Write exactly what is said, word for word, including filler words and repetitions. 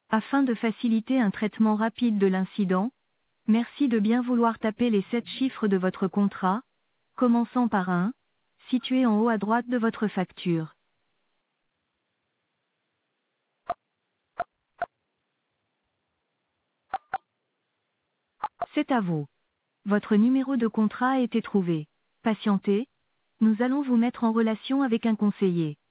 Afin de faciliter un traitement rapide de l'incident, merci de bien vouloir taper les sept chiffres de votre contrat, commençant par un, situé en haut à droite de votre facture. C'est à vous. Votre numéro de contrat a été trouvé. Patientez, nous allons vous mettre en relation avec un conseiller.